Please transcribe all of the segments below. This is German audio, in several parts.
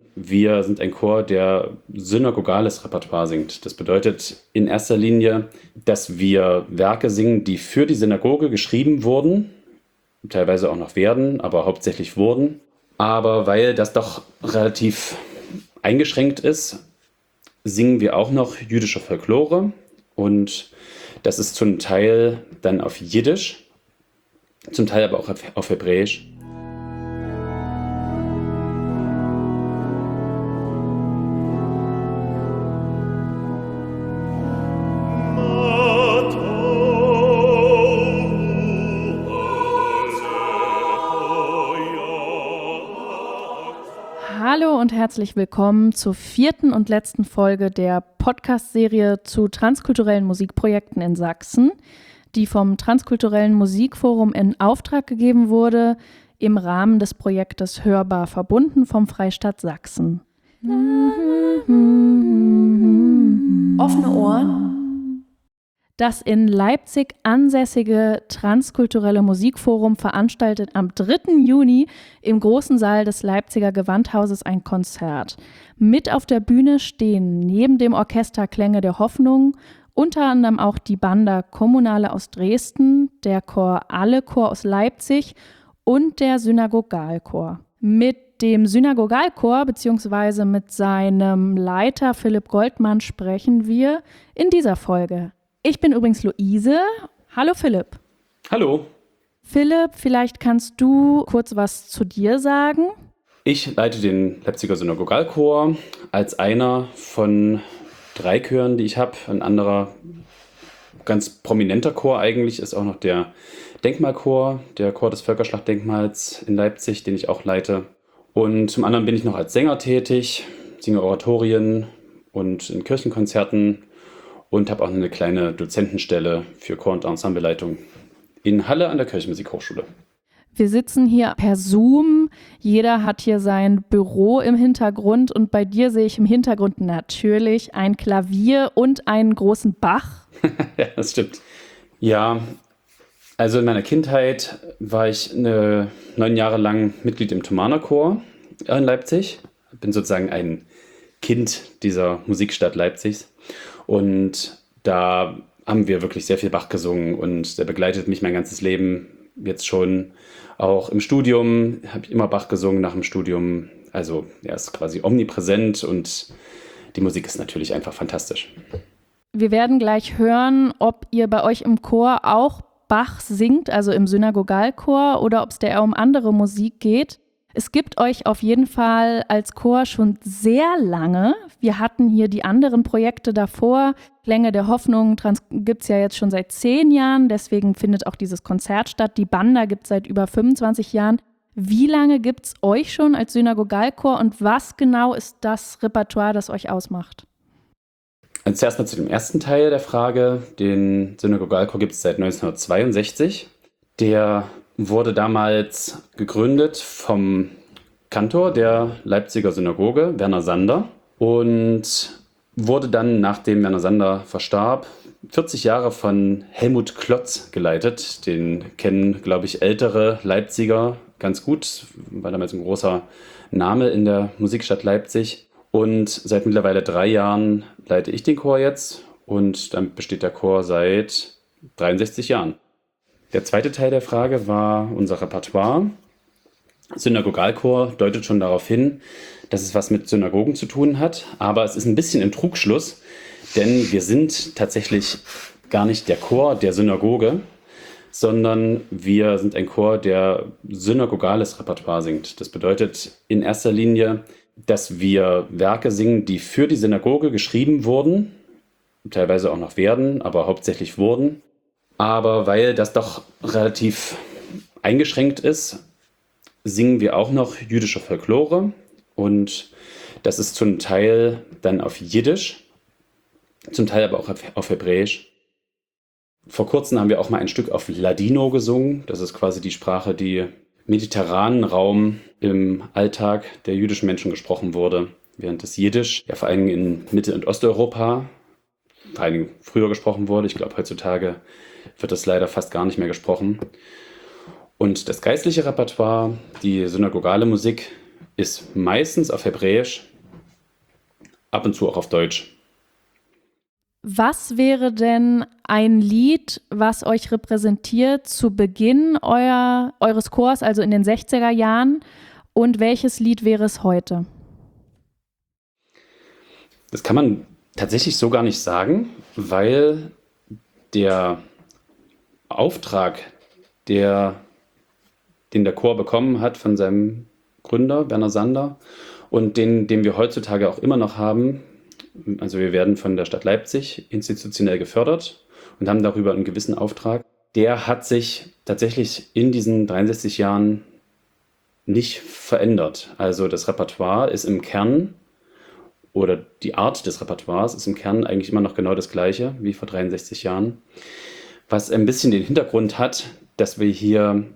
Wir sind ein Chor, der synagogales Repertoire singt. Das bedeutet in erster Linie, dass wir Werke singen, die für die Synagoge geschrieben wurden, teilweise auch noch werden, aber hauptsächlich wurden. Aber weil das doch relativ eingeschränkt ist, singen wir auch noch jüdische Folklore. Und das ist zum Teil dann auf Jiddisch, zum Teil aber auch auf Hebräisch. Hallo und herzlich willkommen zur 4. und letzten Folge der Podcast-Serie zu transkulturellen Musikprojekten in Sachsen, die vom Transkulturellen Musikforum in Auftrag gegeben wurde, im Rahmen des Projektes Hörbar verbunden vom Freistaat Sachsen. Offene Ohren. Das in Leipzig ansässige Transkulturelle Musikforum veranstaltet am 3. Juni im großen Saal des Leipziger Gewandhauses ein Konzert. Mit auf der Bühne stehen neben dem Orchester Klänge der Hoffnung unter anderem auch die Banda Kommunale aus Dresden, der Chor Alle Chor aus Leipzig und der Synagogalchor. Mit dem Synagogalchor bzw. mit seinem Leiter Philipp Goldmann sprechen wir in dieser Folge. Ich bin übrigens Luise. Hallo Philipp. Hallo. Philipp, vielleicht kannst du kurz was zu dir sagen? Ich leite den Leipziger Synagogalchor als einer von 3 Chören, die ich habe. Ein anderer ganz prominenter Chor eigentlich ist auch noch der Denkmalchor, der Chor des Völkerschlachtdenkmals in Leipzig, den ich auch leite. Und zum anderen bin ich noch als Sänger tätig, singe Oratorien und in Kirchenkonzerten. Und habe auch eine kleine Dozentenstelle für Chor- und Ensembleleitung in Halle an der Kirchenmusikhochschule. Wir sitzen hier per Zoom. Jeder hat hier sein Büro im Hintergrund. Und bei dir sehe ich im Hintergrund natürlich ein Klavier und einen großen Bach. Ja, das stimmt. Ja, also in meiner Kindheit war ich 9 Jahre lang Mitglied im Thomaner Chor in Leipzig. Bin sozusagen ein Kind dieser Musikstadt Leipzigs. Und da haben wir wirklich sehr viel Bach gesungen und der begleitet mich mein ganzes Leben jetzt schon. Auch im Studium habe ich immer Bach gesungen nach dem Studium. Also er ist quasi omnipräsent und die Musik ist natürlich einfach fantastisch. Wir werden gleich hören, ob ihr bei euch im Chor auch Bach singt, also im Synagogalchor, oder ob es da eher um andere Musik geht. Es gibt euch auf jeden Fall als Chor schon sehr lange. Wir hatten hier die anderen Projekte davor. Klänge der Hoffnung gibt es ja jetzt schon seit 10 Jahren. Deswegen findet auch dieses Konzert statt. Die Banda gibt es seit über 25 Jahren. Wie lange gibt es euch schon als Synagogalchor und was genau ist das Repertoire, das euch ausmacht? Also zuerst mal zu dem ersten Teil der Frage. Den Synagogalchor gibt es seit 1962. Der wurde damals gegründet vom Kantor der Leipziger Synagoge, Werner Sander, und wurde dann, nachdem Werner Sander verstarb, 40 Jahre von Helmut Klotz geleitet. Den kennen, glaube ich, ältere Leipziger ganz gut, war damals ein großer Name in der Musikstadt Leipzig. Und seit mittlerweile 3 Jahren leite ich den Chor jetzt und dann besteht der Chor seit 63 Jahren. Der zweite Teil der Frage war unser Repertoire. Synagogalchor deutet schon darauf hin, dass es was mit Synagogen zu tun hat, aber es ist ein bisschen im Trugschluss, denn wir sind tatsächlich gar nicht der Chor der Synagoge, sondern wir sind ein Chor, der synagogales Repertoire singt. Das bedeutet in erster Linie, dass wir Werke singen, die für die Synagoge geschrieben wurden, teilweise auch noch werden, aber hauptsächlich wurden. Aber weil das doch relativ eingeschränkt ist, singen wir auch noch jüdische Folklore. Und das ist zum Teil dann auf Jiddisch, zum Teil aber auch auf Hebräisch. Vor kurzem haben wir auch mal ein Stück auf Ladino gesungen. Das ist quasi die Sprache, die im mediterranen Raum im Alltag der jüdischen Menschen gesprochen wurde. Während das Jiddisch ja vor allem in Mittel- und Osteuropa vor allem früher gesprochen wurde. Ich glaube, heutzutage wird das leider fast gar nicht mehr gesprochen. Und das geistliche Repertoire, die synagogale Musik, ist meistens auf Hebräisch, ab und zu auch auf Deutsch. Was wäre denn ein Lied, was euch repräsentiert zu Beginn eures Chors, also in den 60er Jahren? Und welches Lied wäre es heute? Das kann man tatsächlich so gar nicht sagen, weil der Auftrag, den der Chor bekommen hat von seinem Gründer, Werner Sander, und den wir heutzutage auch immer noch haben, also wir werden von der Stadt Leipzig institutionell gefördert und haben darüber einen gewissen Auftrag, der hat sich tatsächlich in diesen 63 Jahren nicht verändert. Also das Repertoire ist im Kern, oder die Art des Repertoires ist im Kern eigentlich immer noch genau das gleiche wie vor 63 Jahren. Was ein bisschen den Hintergrund hat, dass wir hier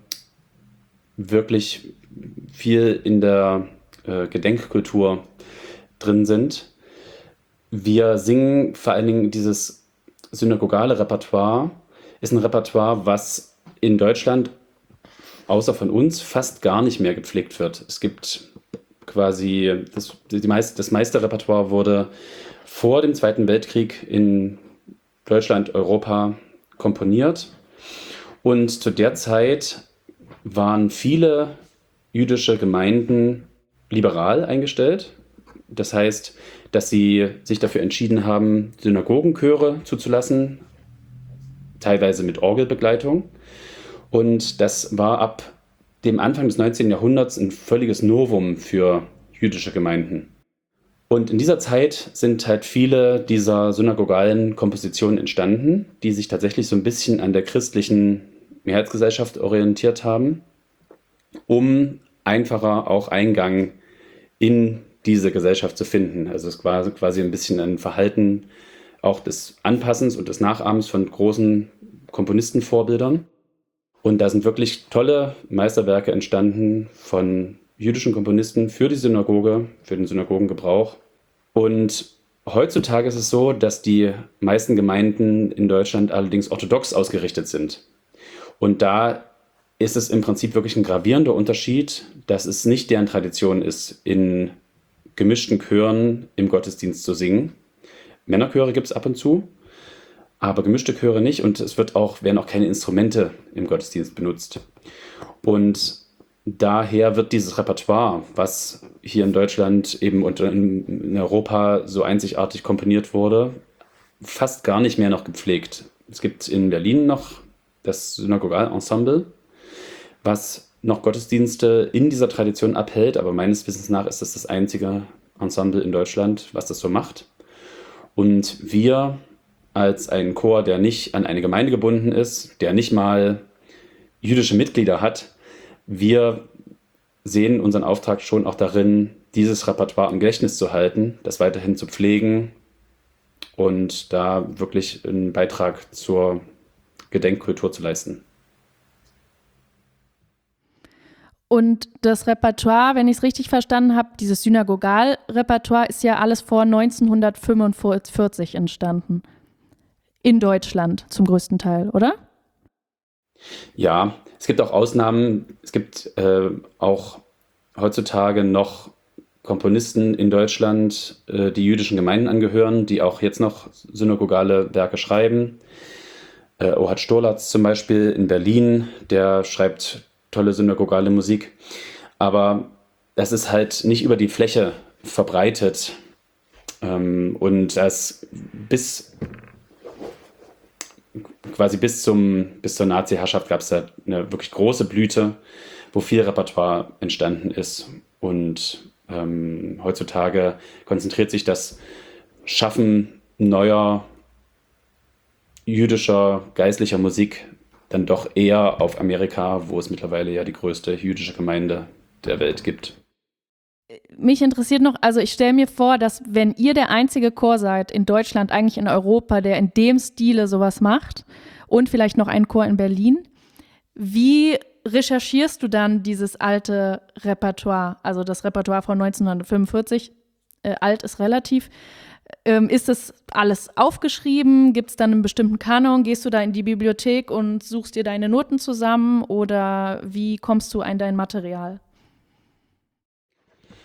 wirklich viel in der Gedenkkultur drin sind. Wir singen vor allen Dingen dieses synagogale Repertoire, ist ein Repertoire, was in Deutschland außer von uns fast gar nicht mehr gepflegt wird. Es gibt quasi, das meiste Repertoire wurde vor dem Zweiten Weltkrieg in Deutschland, Europa komponiert. Und zu der Zeit waren viele jüdische Gemeinden liberal eingestellt. Das heißt, dass sie sich dafür entschieden haben, Synagogenchöre zuzulassen, teilweise mit Orgelbegleitung. Und das war ab dem Anfang des 19. Jahrhunderts ein völliges Novum für jüdische Gemeinden. Und in dieser Zeit sind halt viele dieser synagogalen Kompositionen entstanden, die sich tatsächlich so ein bisschen an der christlichen Mehrheitsgesellschaft orientiert haben, um einfacher auch Eingang in diese Gesellschaft zu finden. Also es war quasi ein bisschen ein Verhalten auch des Anpassens und des Nachahmens von großen Komponistenvorbildern. Und da sind wirklich tolle Meisterwerke entstanden von jüdischen Komponisten für die Synagoge, für den Synagogengebrauch. Und heutzutage ist es so, dass die meisten Gemeinden in Deutschland allerdings orthodox ausgerichtet sind. Und da ist es im Prinzip wirklich ein gravierender Unterschied, dass es nicht deren Tradition ist, in gemischten Chören im Gottesdienst zu singen. Männerchöre gibt es ab und zu, aber gemischte Chöre nicht, und es werden auch keine Instrumente im Gottesdienst benutzt. Und daher wird dieses Repertoire, was hier in Deutschland eben und in Europa so einzigartig komponiert wurde, fast gar nicht mehr noch gepflegt. Es gibt in Berlin noch das Synagogalensemble, was noch Gottesdienste in dieser Tradition abhält, aber meines Wissens nach ist das einzige Ensemble in Deutschland, was das so macht. Und wir als ein Chor, der nicht an eine Gemeinde gebunden ist, der nicht mal jüdische Mitglieder hat, wir sehen unseren Auftrag schon auch darin, dieses Repertoire im Gedächtnis zu halten, das weiterhin zu pflegen und da wirklich einen Beitrag zur Gedenkkultur zu leisten. Und das Repertoire, wenn ich es richtig verstanden habe, dieses Synagogalrepertoire ist ja alles vor 1945 entstanden. In Deutschland zum größten Teil, oder? Ja, es gibt auch Ausnahmen. Es gibt auch heutzutage noch Komponisten in Deutschland, die jüdischen Gemeinden angehören, die auch jetzt noch synagogale Werke schreiben. Ohad Storlatz zum Beispiel in Berlin, der schreibt tolle synagogale Musik. Aber das ist halt nicht über die Fläche verbreitet. Und das bis zur Nazi-Herrschaft gab es da eine wirklich große Blüte, wo viel Repertoire entstanden ist. Und heutzutage konzentriert sich das Schaffen neuer jüdischer, geistlicher Musik dann doch eher auf Amerika, wo es mittlerweile ja die größte jüdische Gemeinde der Welt gibt. Mich interessiert noch, also ich stelle mir vor, dass wenn ihr der einzige Chor seid in Deutschland, eigentlich in Europa, der in dem Stile sowas macht und vielleicht noch einen Chor in Berlin, wie recherchierst du dann dieses alte Repertoire, also das Repertoire von 1945, alt ist relativ, ist das alles aufgeschrieben? Gibt es dann einen bestimmten Kanon? Gehst du da in die Bibliothek und suchst dir deine Noten zusammen oder wie kommst du an dein Material?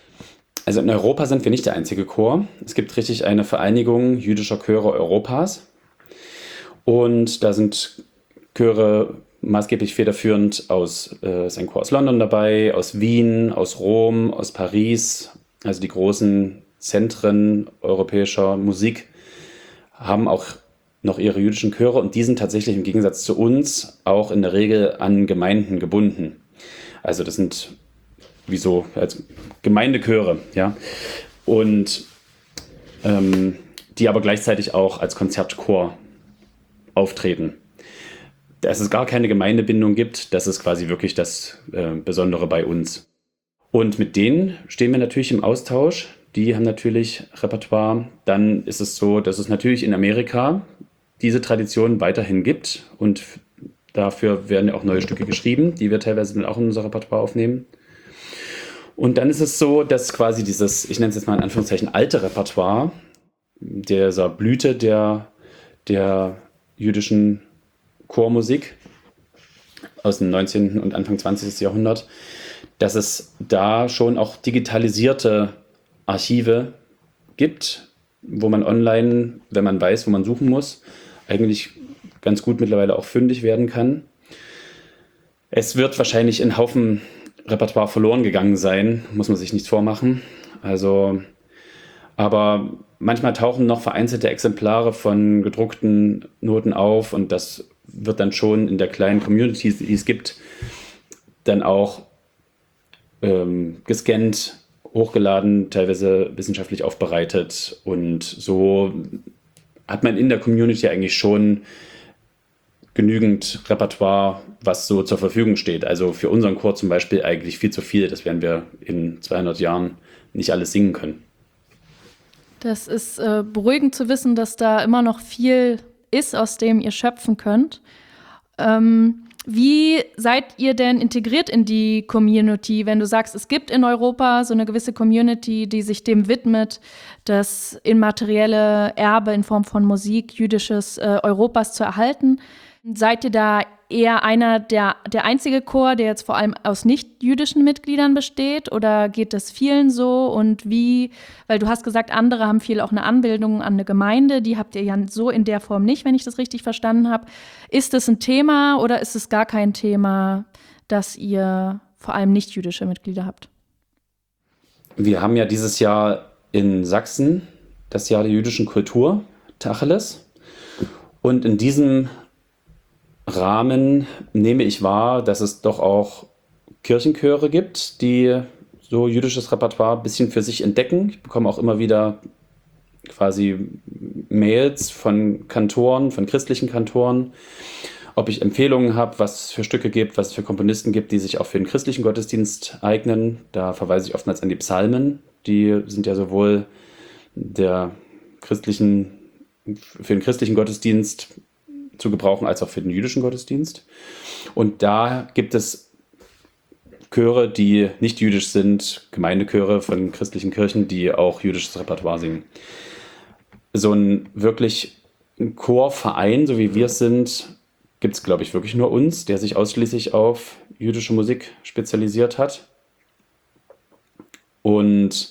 Also in Europa sind wir nicht der einzige Chor. Es gibt richtig eine Vereinigung jüdischer Chöre Europas. Und da sind Chöre maßgeblich federführend ist ein Chor aus London dabei, aus Wien, aus Rom, aus Paris. Also die großen Zentren europäischer Musik haben auch noch ihre jüdischen Chöre und die sind tatsächlich im Gegensatz zu uns auch in der Regel an Gemeinden gebunden. Also das sind wie so als Gemeindechöre, ja. Und die aber gleichzeitig auch als Konzertchor auftreten. Dass es gar keine Gemeindebindung gibt, das ist quasi wirklich das Besondere bei uns. Und mit denen stehen wir natürlich im Austausch. Die haben natürlich Repertoire. Dann ist es so, dass es natürlich in Amerika diese Tradition weiterhin gibt. Und dafür werden ja auch neue Stücke geschrieben, die wir teilweise dann auch in unser Repertoire aufnehmen. Und dann ist es so, dass quasi dieses, ich nenne es jetzt mal in Anführungszeichen, alte Repertoire, dieser Blüte der jüdischen Chormusik aus dem 19. und Anfang 20. Jahrhundert, dass es da schon auch digitalisierte Archive gibt, wo man online, wenn man weiß, wo man suchen muss, eigentlich ganz gut mittlerweile auch fündig werden kann. Es wird wahrscheinlich in Haufen Repertoire verloren gegangen sein, muss man sich nichts vormachen. Also, aber manchmal tauchen noch vereinzelte Exemplare von gedruckten Noten auf und das wird dann schon in der kleinen Community, die es gibt, dann auch gescannt, hochgeladen, teilweise wissenschaftlich aufbereitet und so hat man in der Community eigentlich schon genügend Repertoire, was so zur Verfügung steht. Also für unseren Chor zum Beispiel eigentlich viel zu viel. Das werden wir in 200 Jahren nicht alles singen können. Das ist beruhigend zu wissen, dass da immer noch viel ist, aus dem ihr schöpfen könnt. Wie seid ihr denn integriert in die Community, wenn du sagst, es gibt in Europa so eine gewisse Community, die sich dem widmet, das immaterielle Erbe in Form von Musik jüdisches Europas zu erhalten? Seid ihr da eher der einzige Chor, der jetzt vor allem aus nicht-jüdischen Mitgliedern besteht? Oder geht das vielen so? Und wie, weil du hast gesagt, andere haben viel auch eine Anbildung an eine Gemeinde, die habt ihr ja so in der Form nicht, wenn ich das richtig verstanden habe. Ist das ein Thema oder ist es gar kein Thema, dass ihr vor allem nicht-jüdische Mitglieder habt? Wir haben ja dieses Jahr in Sachsen das Jahr der jüdischen Kultur, Tacheles. Und in diesem Rahmen nehme ich wahr, dass es doch auch Kirchenchöre gibt, die so jüdisches Repertoire ein bisschen für sich entdecken. Ich bekomme auch immer wieder quasi Mails von Kantoren, von christlichen Kantoren, ob ich Empfehlungen habe, was es für Stücke gibt, was es für Komponisten gibt, die sich auch für den christlichen Gottesdienst eignen. Da verweise ich oftmals an die Psalmen. Die sind ja sowohl für den christlichen Gottesdienst zu gebrauchen, als auch für den jüdischen Gottesdienst. Und da gibt es Chöre, die nicht jüdisch sind, Gemeindechöre von christlichen Kirchen, die auch jüdisches Repertoire singen. So ein wirklich Chorverein, so wie wir es sind, gibt es, glaube ich, wirklich nur uns, der sich ausschließlich auf jüdische Musik spezialisiert hat. Und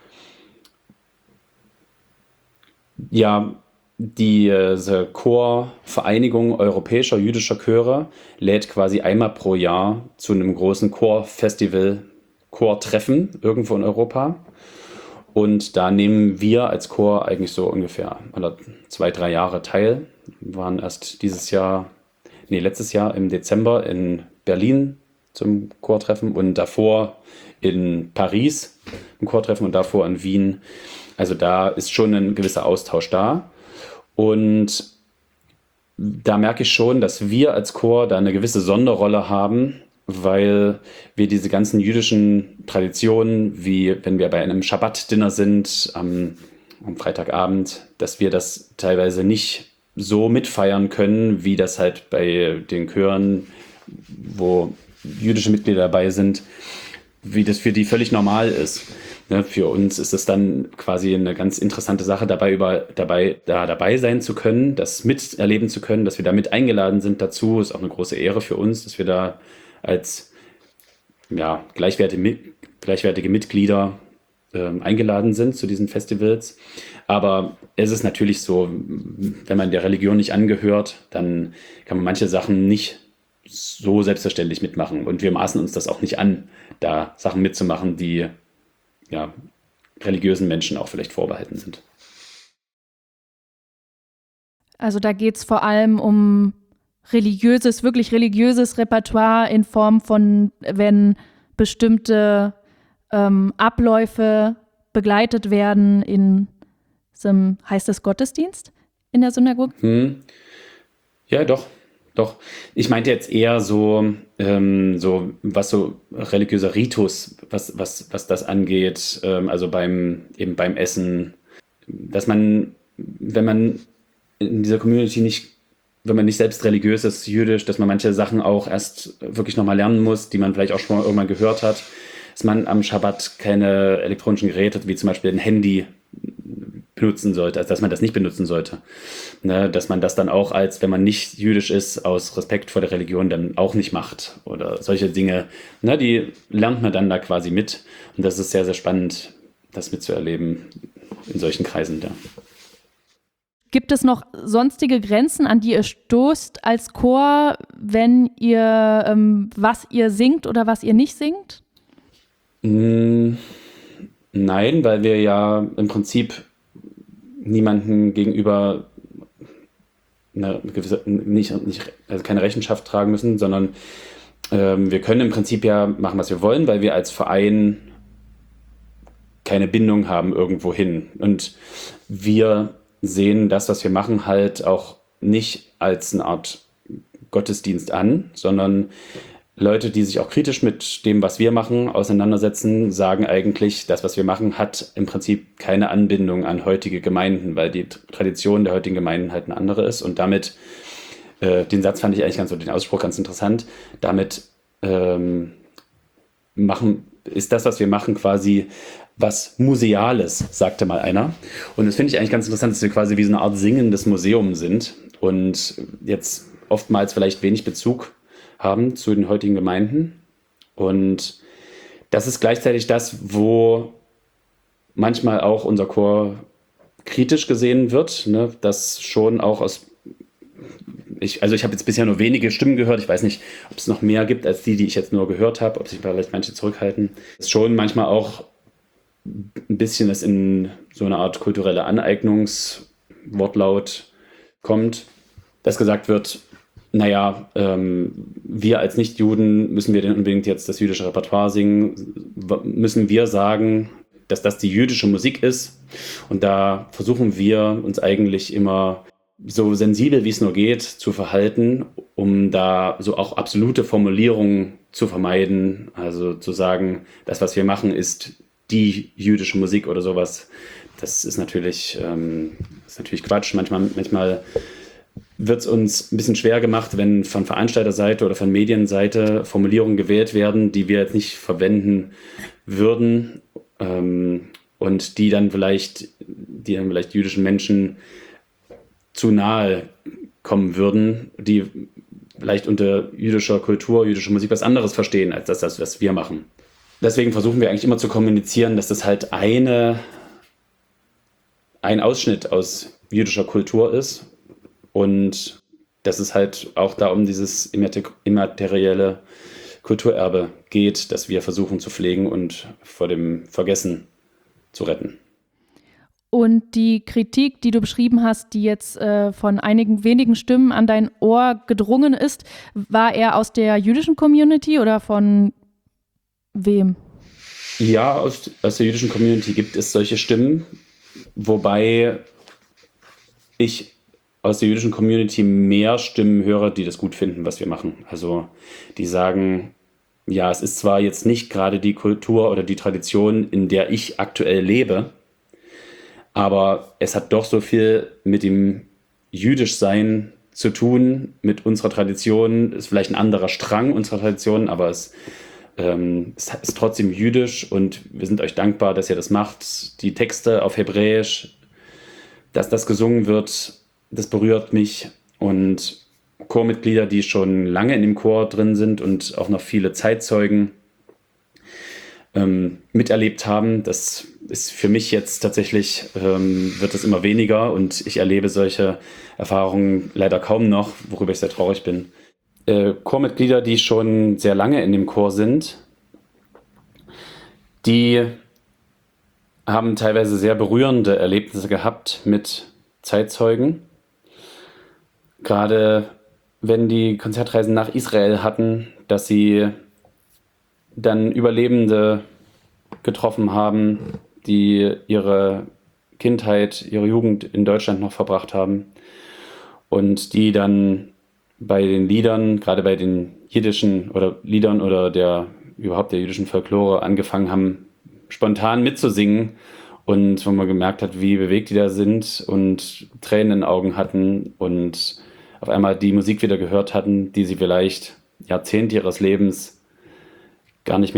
ja, diese Chorvereinigung europäischer jüdischer Chöre lädt quasi einmal pro Jahr zu einem großen Chorfestival, Chortreffen irgendwo in Europa. Und da nehmen wir als Chor eigentlich so ungefähr alle 2-3 Jahre teil. Wir waren erst letztes Jahr im Dezember in Berlin zum Chortreffen und davor in Paris im Chortreffen und davor in Wien. Also da ist schon ein gewisser Austausch da. Und da merke ich schon, dass wir als Chor da eine gewisse Sonderrolle haben, weil wir diese ganzen jüdischen Traditionen, wie wenn wir bei einem Schabbat-Dinner sind am Freitagabend, dass wir das teilweise nicht so mitfeiern können, wie das halt bei den Chören, wo jüdische Mitglieder dabei sind, wie das für die völlig normal ist. Ne, für uns ist es dann quasi eine ganz interessante Sache, dabei sein zu können, das miterleben zu können, dass wir da mit eingeladen sind dazu. Ist auch eine große Ehre für uns, dass wir da als gleichwertige Mitglieder eingeladen sind zu diesen Festivals. Aber es ist natürlich so, wenn man der Religion nicht angehört, dann kann man manche Sachen nicht so selbstverständlich mitmachen. Und wir maßen uns das auch nicht an, da Sachen mitzumachen, die ja, religiösen Menschen auch vielleicht vorbehalten sind. Also da geht es vor allem um wirklich religiöses Repertoire in Form von, wenn bestimmte Abläufe begleitet werden in so einem, heißt das Gottesdienst in der Synagoge? Ja, doch. Ich meinte jetzt eher so was so religiöser Ritus, was das angeht, also beim Essen, dass man, wenn man in dieser Community nicht, wenn man nicht selbst religiös ist, jüdisch, dass man manche Sachen auch erst wirklich nochmal lernen muss, die man vielleicht auch schon mal irgendwann gehört hat, dass man am Schabbat keine elektronischen Geräte, wie zum Beispiel ein Handy, benutzen sollte, also dass man das nicht benutzen sollte. Ne, dass man das dann auch als, wenn man nicht jüdisch ist, aus Respekt vor der Religion dann auch nicht macht oder solche Dinge, ne, die lernt man dann da quasi mit und das ist sehr, sehr spannend, das mitzuerleben in solchen Kreisen. Ja. Gibt es noch sonstige Grenzen, an die ihr stoßt als Chor, wenn ihr, was ihr singt oder was ihr nicht singt? Nein, weil wir ja im Prinzip niemanden gegenüber also keine Rechenschaft tragen müssen, sondern wir können im Prinzip ja machen, was wir wollen, weil wir als Verein keine Bindung haben irgendwo hin. Und wir sehen das, was wir machen, halt auch nicht als eine Art Gottesdienst an, sondern Leute, die sich auch kritisch mit dem, was wir machen, auseinandersetzen, sagen eigentlich, das, was wir machen, hat im Prinzip keine Anbindung an heutige Gemeinden, weil die Tradition der heutigen Gemeinden halt eine andere ist. Und damit, den Satz fand ich eigentlich den Ausspruch ganz interessant, damit ist das, was wir machen, quasi was Museales, sagte mal einer. Und das finde ich eigentlich ganz interessant, dass wir quasi wie so eine Art singendes Museum sind und jetzt oftmals vielleicht wenig Bezug haben zu den heutigen Gemeinden. Und das ist gleichzeitig das, wo manchmal auch unser Chor kritisch gesehen wird, ne? Das schon auch ich habe jetzt bisher nur wenige Stimmen gehört, ich weiß nicht, ob es noch mehr gibt als die ich jetzt nur gehört habe, ob sich vielleicht manche zurückhalten. Es ist schon manchmal auch ein bisschen das in so eine Art kulturelle Aneignungswortlaut kommt, dass gesagt wird, naja, wir als Nicht-Juden, müssen wir denn unbedingt jetzt das jüdische Repertoire singen? Müssen wir sagen, dass das die jüdische Musik ist? Und da versuchen wir uns eigentlich immer so sensibel, wie es nur geht, zu verhalten, um da so auch absolute Formulierungen zu vermeiden. Also zu sagen, das, was wir machen, ist die jüdische Musik oder sowas. Das ist natürlich Quatsch. Manchmal wird es uns ein bisschen schwer gemacht, wenn von Veranstalterseite oder von Medienseite Formulierungen gewählt werden, die wir jetzt nicht verwenden würden und die dann vielleicht jüdischen Menschen zu nahe kommen würden, die vielleicht unter jüdischer Kultur, jüdischer Musik was anderes verstehen, als das, was wir machen. Deswegen versuchen wir eigentlich immer zu kommunizieren, dass das halt ein Ausschnitt aus jüdischer Kultur ist und dass es halt auch da um dieses immaterielle Kulturerbe geht, das wir versuchen zu pflegen und vor dem Vergessen zu retten. Und die Kritik, die du beschrieben hast, die jetzt von einigen wenigen Stimmen an dein Ohr gedrungen ist, war er aus der jüdischen Community oder von wem? Ja, aus der jüdischen Community gibt es solche Stimmen, wobei ich aus der jüdischen Community mehr Stimmen höre, die das gut finden, was wir machen. Also die sagen, ja, es ist zwar jetzt nicht gerade die Kultur oder die Tradition, in der ich aktuell lebe, aber es hat doch so viel mit dem Jüdischsein zu tun, mit unserer Tradition. Ist vielleicht ein anderer Strang unserer Tradition, aber es ist trotzdem jüdisch und wir sind euch dankbar, dass ihr das macht. Die Texte auf Hebräisch, dass das gesungen wird, das berührt mich. Und Chormitglieder, die schon lange in dem Chor drin sind und auch noch viele Zeitzeugen miterlebt haben, das ist für mich jetzt tatsächlich, wird es immer weniger und ich erlebe solche Erfahrungen leider kaum noch, worüber ich sehr traurig bin. Chormitglieder, die schon sehr lange in dem Chor sind, die haben teilweise sehr berührende Erlebnisse gehabt mit Zeitzeugen. Gerade wenn die Konzertreisen nach Israel hatten, dass sie dann Überlebende getroffen haben, die ihre Kindheit, ihre Jugend in Deutschland noch verbracht haben und die dann bei den Liedern, gerade bei den jiddischen oder Liedern oder überhaupt der jüdischen Folklore angefangen haben, spontan mitzusingen und wo man gemerkt hat, wie bewegt die da sind und Tränen in den Augen hatten und auf einmal die Musik wieder gehört hatten, die sie vielleicht Jahrzehnte ihres Lebens vielleicht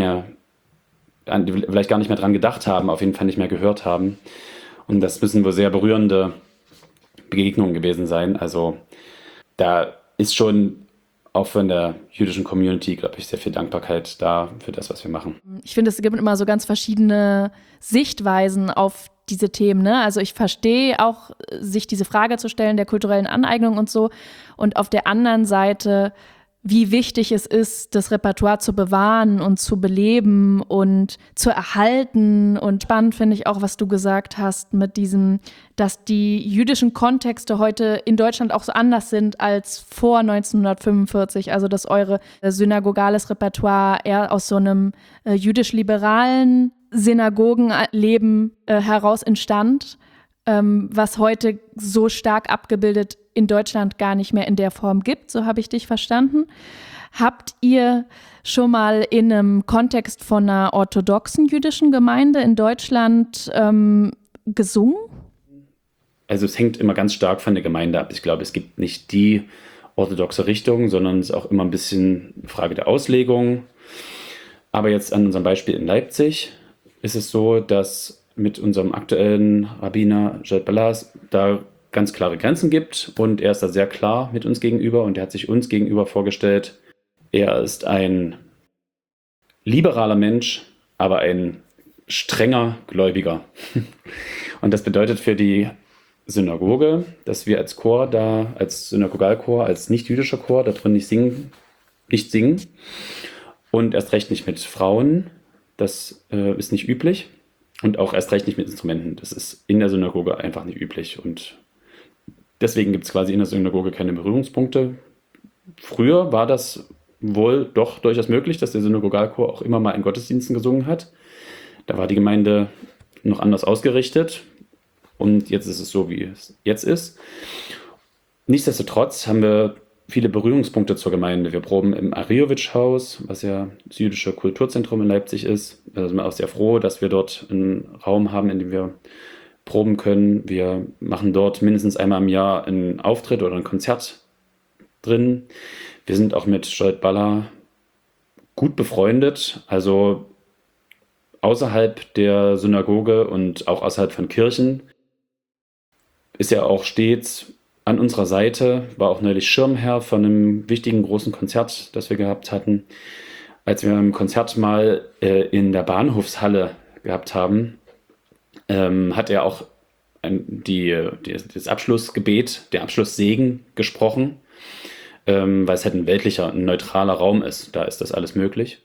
gar nicht mehr dran gedacht haben, auf jeden Fall nicht mehr gehört haben. Und das müssen wohl sehr berührende Begegnungen gewesen sein. Also da ist schon auch von der jüdischen Community, glaube ich, sehr viel Dankbarkeit da für das, was wir machen. Ich finde, es gibt immer so ganz verschiedene Sichtweisen auf diese Themen, ne? Also ich verstehe auch, sich diese Frage zu stellen der kulturellen Aneignung und so. Und auf der anderen Seite, wie wichtig es ist, das Repertoire zu bewahren und zu beleben und zu erhalten. Und spannend finde ich auch, was du gesagt hast mit diesem, dass die jüdischen Kontexte heute in Deutschland auch so anders sind als vor 1945. Also dass eure synagogales Repertoire eher aus so einem jüdisch-liberalen Synagogenleben heraus entstand, was heute so stark abgebildet in Deutschland gar nicht mehr in der Form gibt, so habe ich dich verstanden. Habt ihr schon mal in einem Kontext von einer orthodoxen jüdischen Gemeinde in Deutschland gesungen? Also es hängt immer ganz stark von der Gemeinde ab. Ich glaube, es gibt nicht die orthodoxe Richtung, sondern es ist auch immer ein bisschen eine Frage der Auslegung. Aber jetzt an unserem Beispiel in Leipzig ist es so, dass mit unserem aktuellen Rabbiner Jared Ballas da ganz klare Grenzen gibt und er ist da sehr klar mit uns gegenüber und er hat sich uns gegenüber vorgestellt, er ist ein liberaler Mensch, aber ein strenger Gläubiger. Und das bedeutet für die Synagoge, dass wir als Chor da, als Synagogalchor, als nicht-jüdischer Chor da drin nicht singen und erst recht nicht mit Frauen, das ist nicht üblich und auch erst recht nicht mit Instrumenten, das ist in der Synagoge einfach nicht üblich und deswegen gibt es quasi in der Synagoge keine Berührungspunkte. Früher war das wohl doch durchaus möglich, dass der Synagogalchor auch immer mal in Gottesdiensten gesungen hat. Da war die Gemeinde noch anders ausgerichtet und jetzt ist es so, wie es jetzt ist. Nichtsdestotrotz haben wir viele Berührungspunkte zur Gemeinde. Wir proben im Ariowitsch-Haus, was ja das jüdische Kulturzentrum in Leipzig ist. Da sind wir auch sehr froh, dass wir dort einen Raum haben, in dem wir proben können. Wir machen dort mindestens einmal im Jahr einen Auftritt oder ein Konzert drin. Wir sind auch mit Jared Ballas gut befreundet, also außerhalb der Synagoge und auch außerhalb von Kirchen ist er auch stets an unserer Seite, war auch neulich Schirmherr von einem wichtigen großen Konzert, das wir gehabt hatten. Als wir ein Konzert mal in der Bahnhofshalle gehabt haben, hat er auch das Abschlussgebet, der Abschlusssegen gesprochen, weil es halt ein neutraler Raum ist. Da ist das alles möglich.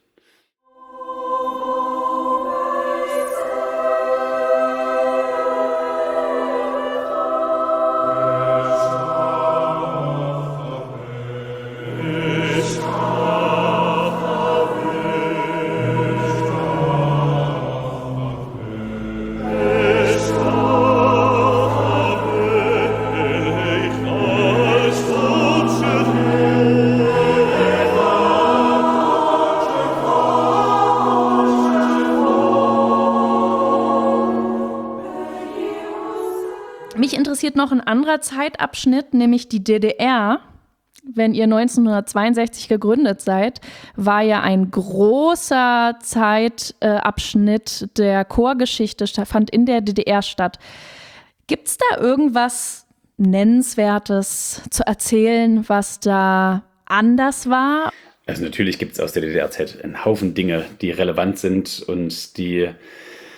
Mich interessiert noch ein anderer Zeitabschnitt, nämlich die DDR. Wenn ihr 1962 gegründet seid, war ja ein großer Zeitabschnitt der Chorgeschichte, fand in der DDR statt. Gibt es da irgendwas Nennenswertes zu erzählen, was da anders war? Also natürlich gibt es aus der DDR-Zeit einen Haufen Dinge, die relevant sind und die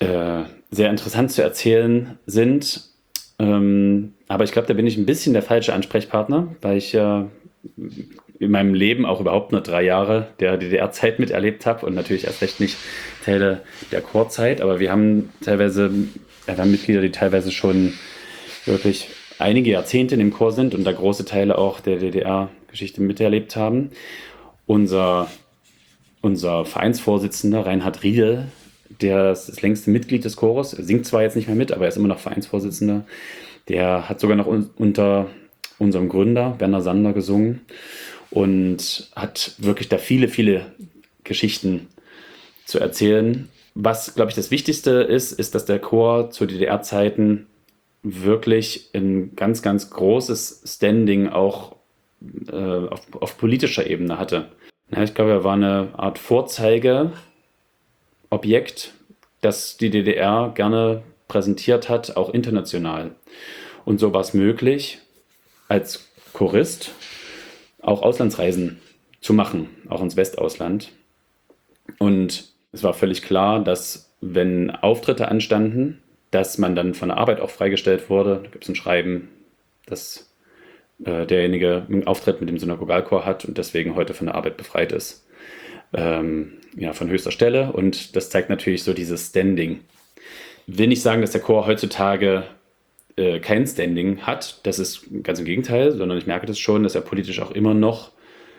sehr interessant zu erzählen sind. Aber ich glaube, da bin ich ein bisschen der falsche Ansprechpartner, weil ich ja in meinem Leben auch überhaupt nur 3 Jahre der DDR-Zeit miterlebt habe und natürlich erst recht nicht Teile der Chorzeit. Aber wir haben Mitglieder, die teilweise schon wirklich einige Jahrzehnte in dem Chor sind und da große Teile auch der DDR-Geschichte miterlebt haben. Unser Vereinsvorsitzender Reinhard Riedel, der ist das längste Mitglied des Chores, er singt zwar jetzt nicht mehr mit, aber er ist immer noch Vereinsvorsitzender. Der hat sogar noch unter unserem Gründer Werner Sander gesungen und hat wirklich da viele, viele Geschichten zu erzählen. Was, glaube ich, das Wichtigste ist, dass der Chor zu DDR-Zeiten wirklich ein ganz, ganz großes Standing auch auf politischer Ebene hatte. Ja, ich glaube, er war eine Art Vorzeigeobjekt, das die DDR gerne präsentiert hat, auch international. Und so war es möglich, als Chorist auch Auslandsreisen zu machen, auch ins Westausland. Und es war völlig klar, dass wenn Auftritte anstanden, dass man dann von der Arbeit auch freigestellt wurde. Da gibt es ein Schreiben, dass derjenige einen Auftritt mit dem Synagogalchor hat und deswegen heute von der Arbeit befreit ist. Von höchster Stelle. Und das zeigt natürlich so dieses Standing. Ich will nicht sagen, dass der Chor heutzutage kein Standing hat. Das ist ganz im Gegenteil, sondern ich merke das schon, dass er politisch auch immer noch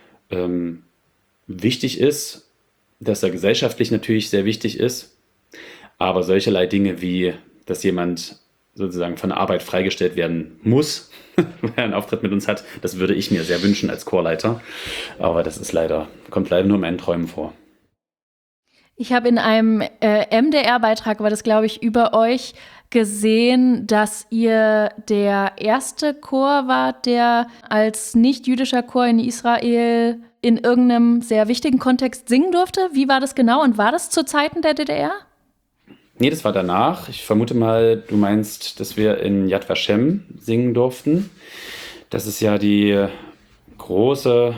wichtig ist, dass er gesellschaftlich natürlich sehr wichtig ist. Aber solcherlei Dinge wie, dass jemand sozusagen von der Arbeit freigestellt werden muss, weil er einen Auftritt mit uns hat, das würde ich mir sehr wünschen als Chorleiter. Aber das ist kommt leider nur in meinen Träumen vor. Ich habe in einem MDR-Beitrag, war das glaube ich, über euch gesehen, dass ihr der erste Chor wart, der als nicht-jüdischer Chor in Israel in irgendeinem sehr wichtigen Kontext singen durfte. Wie war das genau und war das zu Zeiten der DDR? Nee, das war danach. Ich vermute mal, du meinst, dass wir in Yad Vashem singen durften. Das ist ja die große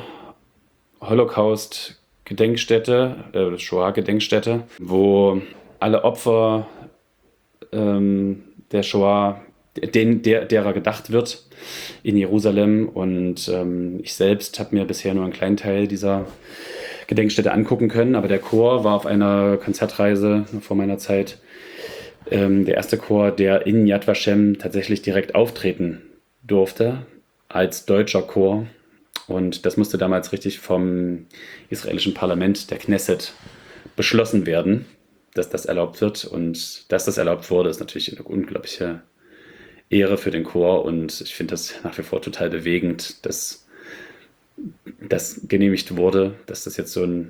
Holocaust-Gedenkstätte, Shoah-Gedenkstätte, wo alle Opfer der Shoah, derer gedacht wird in Jerusalem. Und ich selbst habe mir bisher nur einen kleinen Teil dieser Gedenkstätte angucken können, aber der Chor war auf einer Konzertreise vor meiner Zeit der erste Chor, der in Yad Vashem tatsächlich direkt auftreten durfte als deutscher Chor. Und das musste damals richtig vom israelischen Parlament, der Knesset, beschlossen werden, dass das erlaubt wird. Und dass das erlaubt wurde, ist natürlich eine unglaubliche Ehre für den Chor. Und ich finde das nach wie vor total bewegend, dass das genehmigt wurde, dass das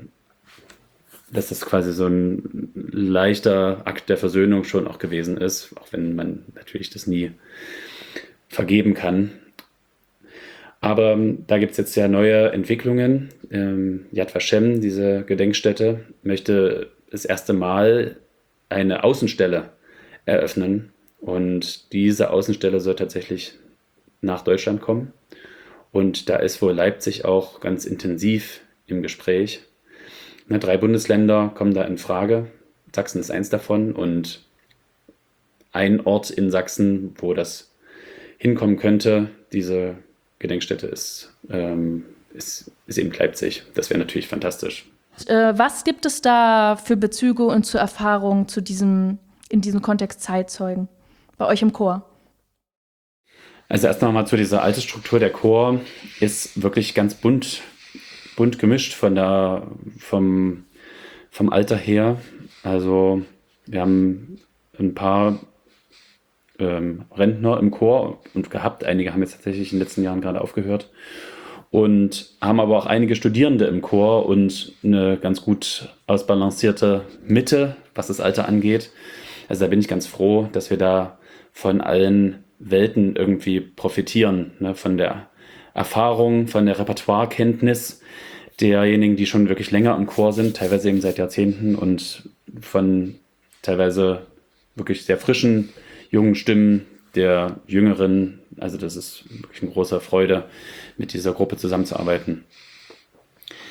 quasi so ein leichter Akt der Versöhnung schon auch gewesen ist, auch wenn man natürlich das nie vergeben kann. Aber da gibt es jetzt ja neue Entwicklungen. Yad Vashem, diese Gedenkstätte, möchte das erste Mal eine Außenstelle eröffnen. Und diese Außenstelle soll tatsächlich nach Deutschland kommen. Und da ist wohl Leipzig auch ganz intensiv im Gespräch. 3 Bundesländer kommen da in Frage. Sachsen ist eins davon. Und ein Ort in Sachsen, wo das hinkommen könnte, diese Gedenkstätte ist eben Leipzig. Das wäre natürlich fantastisch. Was gibt es da für Bezüge und zur Erfahrung in diesem Kontext Zeitzeugen bei euch im Chor? Also erst nochmal zu dieser Altersstruktur. Der Chor ist wirklich ganz bunt gemischt vom Alter her. Also wir haben ein paar Rentner im Chor und gehabt. Einige haben jetzt tatsächlich in den letzten Jahren gerade aufgehört. Und haben aber auch einige Studierende im Chor und eine ganz gut ausbalancierte Mitte, was das Alter angeht. Also da bin ich ganz froh, dass wir da von allen Welten irgendwie profitieren, ne? Von der Erfahrung, von der Repertoirekenntnis derjenigen, die schon wirklich länger im Chor sind, teilweise eben seit Jahrzehnten, und von teilweise wirklich sehr frischen, jungen Stimmen der Jüngeren. Also das ist wirklich eine große Freude, mit dieser Gruppe zusammenzuarbeiten.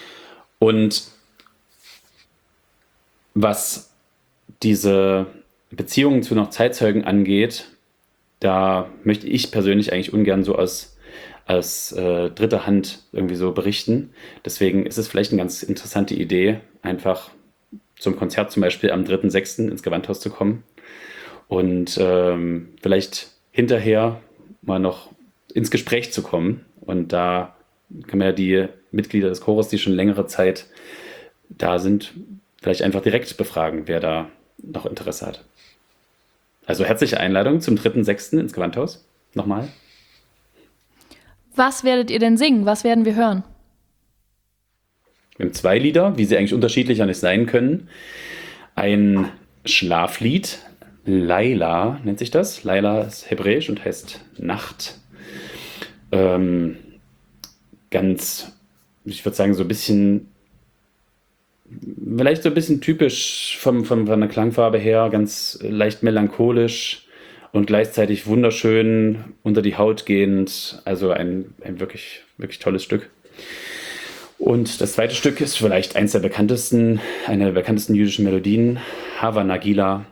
Und was diese Beziehungen zu noch Zeitzeugen angeht, da möchte ich persönlich eigentlich ungern so aus dritter Hand irgendwie so berichten. Deswegen ist es vielleicht eine ganz interessante Idee, einfach zum Konzert zum Beispiel am 3.6. ins Gewandhaus zu kommen und vielleicht hinterher mal noch ins Gespräch zu kommen. Und da kann man ja die Mitglieder des Chores, die schon längere Zeit da sind, vielleicht einfach direkt befragen, wer da noch Interesse hat. Also herzliche Einladung zum 3.6. ins Gewandhaus. Nochmal. Was werdet ihr denn singen? Was werden wir hören? Wir haben 2 Lieder, wie sie eigentlich unterschiedlicher nicht sein können. Ein Schlaflied, Laila nennt sich das. Laila ist hebräisch und heißt Nacht. Ganz, ich würde sagen, so ein bisschen, vielleicht so ein bisschen typisch von der Klangfarbe her, ganz leicht melancholisch und gleichzeitig wunderschön unter die Haut gehend. Also ein wirklich, wirklich tolles Stück. Und das zweite Stück ist vielleicht eine der bekanntesten jüdischen Melodien, Hava Nagila.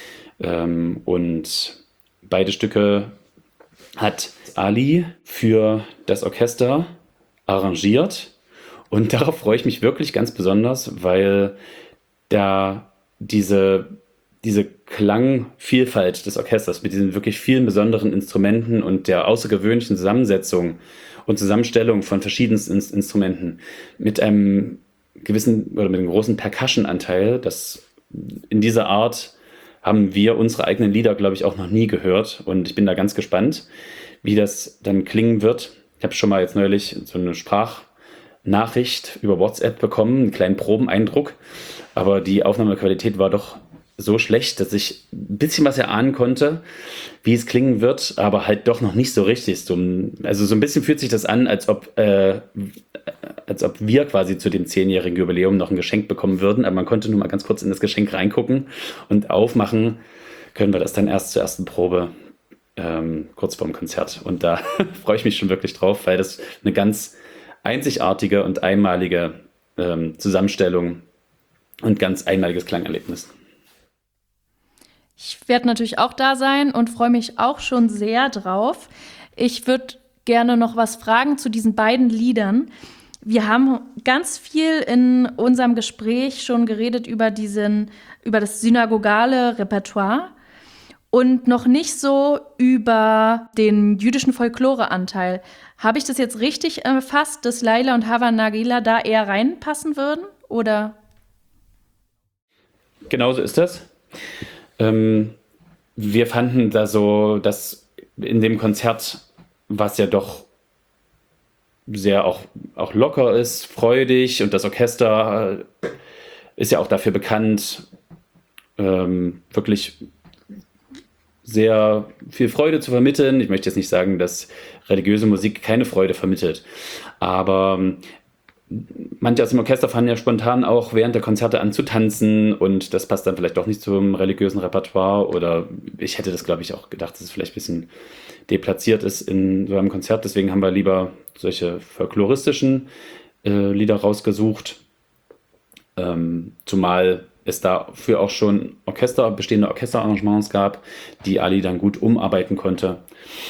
Und beide Stücke hat Ali für das Orchester arrangiert. Und darauf freue ich mich wirklich ganz besonders, weil da diese Klangvielfalt des Orchesters mit diesen wirklich vielen besonderen Instrumenten und der außergewöhnlichen Zusammensetzung und Zusammenstellung von verschiedensten Instrumenten mit einem gewissen oder mit einem großen Percussion-Anteil, das in dieser Art haben wir unsere eigenen Lieder, glaube ich, auch noch nie gehört. Und ich bin da ganz gespannt, wie das dann klingen wird. Ich habe schon mal jetzt neulich so eine Sprachnachricht über WhatsApp bekommen, einen kleinen Probeneindruck. Aber die Aufnahmequalität war doch so schlecht, dass ich ein bisschen was erahnen konnte, wie es klingen wird, aber halt doch noch nicht so richtig. Also so ein bisschen fühlt sich das an, als ob wir quasi zu dem 10-jährigen Jubiläum noch ein Geschenk bekommen würden. Aber man konnte nur mal ganz kurz in das Geschenk reingucken und aufmachen können wir das dann erst zur ersten Probe kurz vorm Konzert. Und da freue ich mich schon wirklich drauf, weil das eine ganz einzigartige und einmalige Zusammenstellung und ganz einmaliges Klangerlebnis. Ich werde natürlich auch da sein und freue mich auch schon sehr drauf. Ich würde gerne noch was fragen zu diesen beiden Liedern. Wir haben ganz viel in unserem Gespräch schon geredet über das synagogale Repertoire und noch nicht so über den jüdischen Folkloreanteil. Habe ich das jetzt richtig erfasst, dass Laila und Hava Nagila da eher reinpassen würden? Oder? Genauso ist das. Wir fanden da so, dass in dem Konzert, was ja doch sehr auch locker ist, freudig, und das Orchester ist ja auch dafür bekannt, wirklich sehr viel Freude zu vermitteln. Ich möchte jetzt nicht sagen, dass religiöse Musik keine Freude vermittelt, aber manche aus dem Orchester fangen ja spontan auch während der Konzerte an zu tanzen, und das passt dann vielleicht doch nicht zum religiösen Repertoire, oder ich hätte das, glaube ich, auch gedacht, dass es vielleicht ein bisschen deplatziert ist in so einem Konzert. Deswegen haben wir lieber solche folkloristischen Lieder rausgesucht, zumal es dafür auch schon bestehende Orchesterarrangements gab, die Ali dann gut umarbeiten konnte.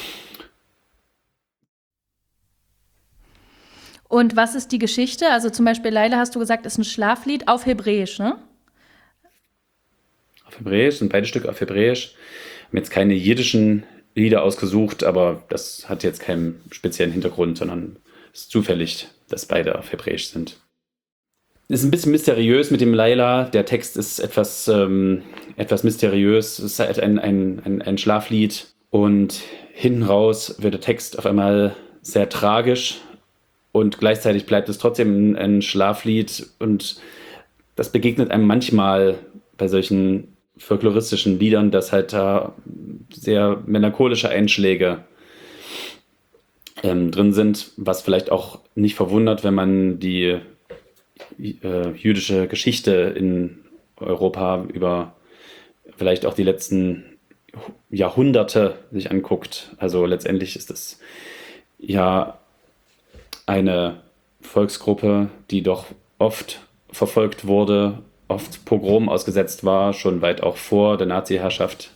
Und was ist die Geschichte? Also zum Beispiel Laila, hast du gesagt, ist ein Schlaflied auf Hebräisch, ne? Auf Hebräisch, sind beide Stücke auf Hebräisch. Wir haben jetzt keine jiddischen Lieder ausgesucht, aber das hat jetzt keinen speziellen Hintergrund, sondern es ist zufällig, dass beide auf Hebräisch sind. Ist ein bisschen mysteriös mit dem Laila. Der Text ist etwas mysteriös. Es ist halt ein Schlaflied, und hinten raus wird der Text auf einmal sehr tragisch. Und gleichzeitig bleibt es trotzdem ein Schlaflied, und das begegnet einem manchmal bei solchen folkloristischen Liedern, dass halt da sehr melancholische Einschläge drin sind, was vielleicht auch nicht verwundert, wenn man die jüdische Geschichte in Europa über vielleicht auch die letzten Jahrhunderte sich anguckt. Also letztendlich ist das ja eine Volksgruppe, die doch oft verfolgt wurde oft Pogrom ausgesetzt war, schon weit auch vor der Nazi-Herrschaft,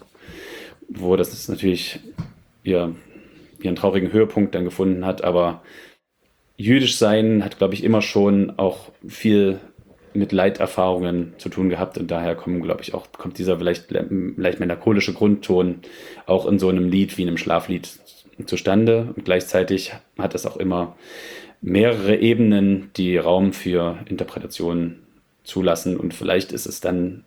wo das ist natürlich ihren traurigen Höhepunkt dann gefunden hat. Aber jüdisch sein hat, glaube ich, immer schon auch viel mit Leiterfahrungen zu tun gehabt und daher kommt dieser vielleicht leicht melancholische Grundton auch in so einem Lied wie einem Schlaflied zustande. Und gleichzeitig hat es auch immer mehrere Ebenen, die Raum für Interpretationen zulassen. Und vielleicht ist es dann,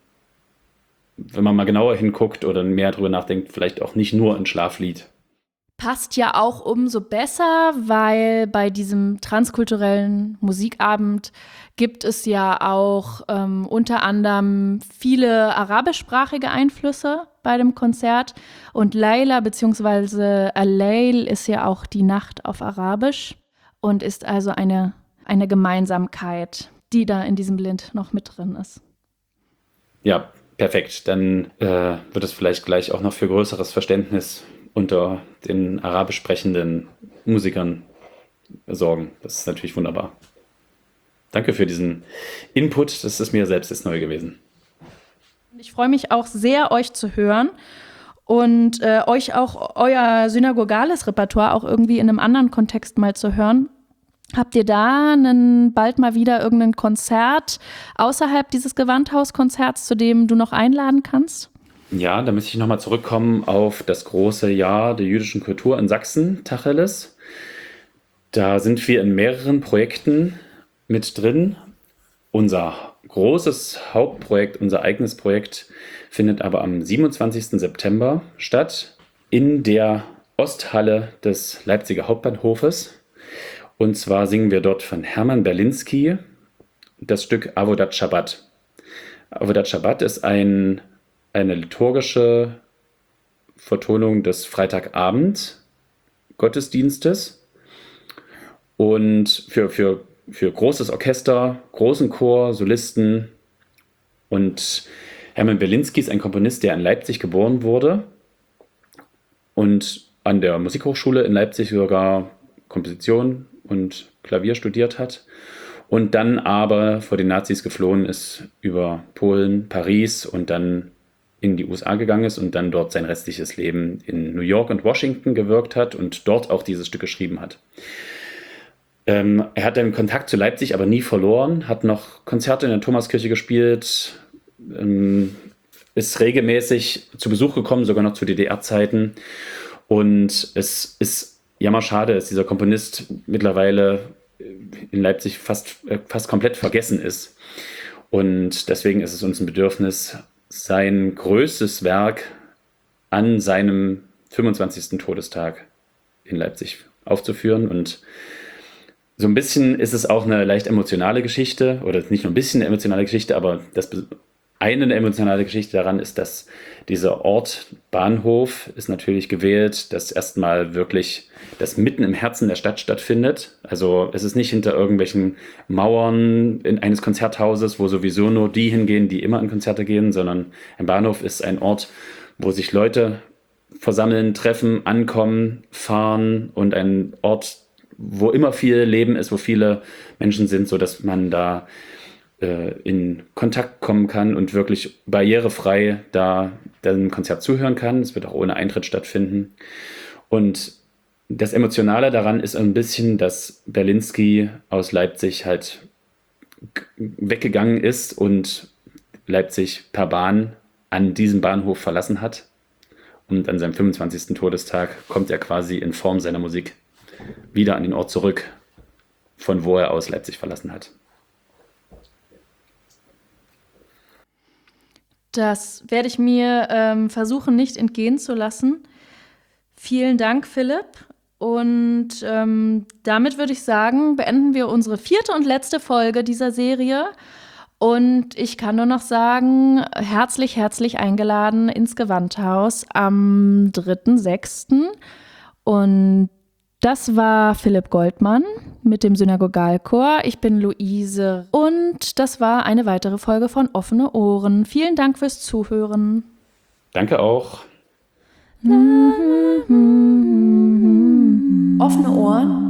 wenn man mal genauer hinguckt oder mehr drüber nachdenkt, vielleicht auch nicht nur ein Schlaflied. Passt ja auch umso besser, weil bei diesem transkulturellen Musikabend gibt es ja auch unter anderem viele arabischsprachige Einflüsse bei dem Konzert. Und Laila bzw. Al-Layl ist ja auch die Nacht auf Arabisch und ist also eine Gemeinsamkeit, die da in diesem Lied noch mit drin ist. Ja, perfekt. Dann wird es vielleicht gleich auch noch für größeres Verständnis unter den arabisch sprechenden Musikern sorgen. Das ist natürlich wunderbar. Danke für diesen Input. Das ist mir selbst jetzt neu gewesen. Ich freue mich auch sehr, euch zu hören und euch auch euer synagogales Repertoire auch irgendwie in einem anderen Kontext mal zu hören. Habt ihr da bald mal wieder irgendein Konzert außerhalb dieses Gewandhauskonzerts, zu dem du noch einladen kannst? Ja, da möchte ich nochmal zurückkommen auf das große Jahr der jüdischen Kultur in Sachsen, Tacheles. Da sind wir in mehreren Projekten mit drin. Unser großes Hauptprojekt, unser eigenes Projekt, findet aber am 27. September statt in der Osthalle des Leipziger Hauptbahnhofes. Und zwar singen wir dort von Hermann Berlinski das Stück Avodat Shabbat. Avodat Shabbat ist eine liturgische Vertonung des Freitagabend Gottesdienstes und für großes Orchester, großen Chor, Solisten. Und Hermann Berlinski ist ein Komponist, der in Leipzig geboren wurde und an der Musikhochschule in Leipzig sogar Komposition und Klavier studiert hat und dann aber vor den Nazis geflohen ist über Polen, Paris und dann in die USA gegangen ist und dann dort sein restliches Leben in New York und Washington gewirkt hat und dort auch dieses Stück geschrieben hat. Er hat den Kontakt zu Leipzig aber nie verloren, hat noch Konzerte in der Thomaskirche gespielt, ist regelmäßig zu Besuch gekommen, sogar noch zu DDR-Zeiten. Und es ist jammerschade, dass dieser Komponist mittlerweile in Leipzig fast komplett vergessen ist. Und deswegen ist es uns ein Bedürfnis, sein größtes Werk an seinem 25. Todestag in Leipzig aufzuführen. Und so ein bisschen ist es auch eine leicht emotionale Geschichte, oder nicht nur ein bisschen eine emotionale Geschichte, aber eine emotionale Geschichte daran ist, dass dieser Ort Bahnhof ist natürlich gewählt, dass erstmal wirklich das mitten im Herzen der Stadt stattfindet. Also es ist nicht hinter irgendwelchen Mauern eines Konzerthauses, wo sowieso nur die hingehen, die immer in Konzerte gehen, sondern ein Bahnhof ist ein Ort, wo sich Leute versammeln, treffen, ankommen, fahren und ein Ort, wo immer viel Leben ist, wo viele Menschen sind, sodass man da in Kontakt kommen kann und wirklich barrierefrei da dem Konzert zuhören kann. Es wird auch ohne Eintritt stattfinden. Und das Emotionale daran ist ein bisschen, dass Berlinski aus Leipzig halt weggegangen ist und Leipzig per Bahn an diesem Bahnhof verlassen hat. Und an seinem 25. Todestag kommt er quasi in Form seiner Musik wieder an den Ort zurück, von wo er aus Leipzig verlassen hat. Das werde ich mir versuchen, nicht entgehen zu lassen. Vielen Dank, Philipp. Und damit würde ich sagen, beenden wir unsere 4. und letzte Folge dieser Serie. Und ich kann nur noch sagen, herzlich, herzlich eingeladen ins Gewandhaus am 3.6. Und das war Philipp Goldmann mit dem Synagogalchor. Ich bin Luise und das war eine weitere Folge von Offene Ohren. Vielen Dank fürs Zuhören. Danke auch. Offene Ohren